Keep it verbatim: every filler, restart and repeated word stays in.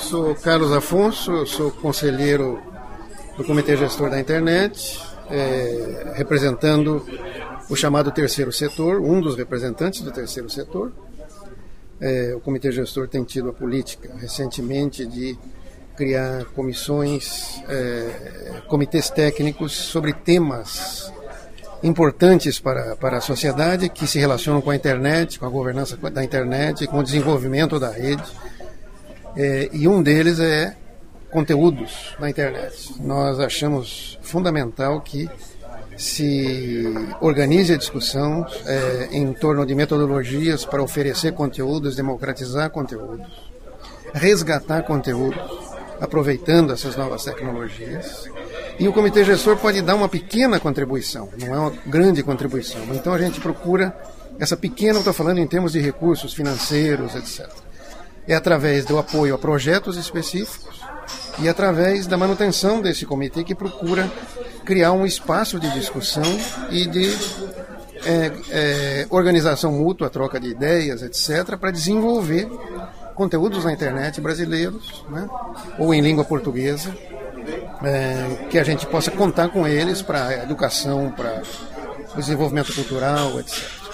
sou Carlos Afonso, eu sou conselheiro do Comitê Gestor da Internet, é, representando o chamado terceiro setor, um dos representantes do terceiro setor. É, o Comitê Gestor tem tido a política recentemente de criar comissões, é, comitês técnicos sobre temas importantes para, para a sociedade que se relacionam com a internet, com a governança da internet, com o desenvolvimento da rede. É, e um deles é conteúdos na internet. Nós achamos fundamental que se organize a discussão é, em torno de metodologias para oferecer conteúdos, democratizar conteúdos, resgatar conteúdos, aproveitando essas novas tecnologias. E o Comitê Gestor pode dar uma pequena contribuição, não é uma grande contribuição. Então a gente procura essa pequena, eu estou falando em termos de recursos financeiros, etcétera. É através do apoio a projetos específicos e através da manutenção desse comitê que procura criar um espaço de discussão e de é, é, organização mútua, troca de ideias, etcétera, para desenvolver conteúdos na internet brasileiros, né, ou em língua portuguesa, é, que a gente possa contar com eles para a educação, para o desenvolvimento cultural, etcétera.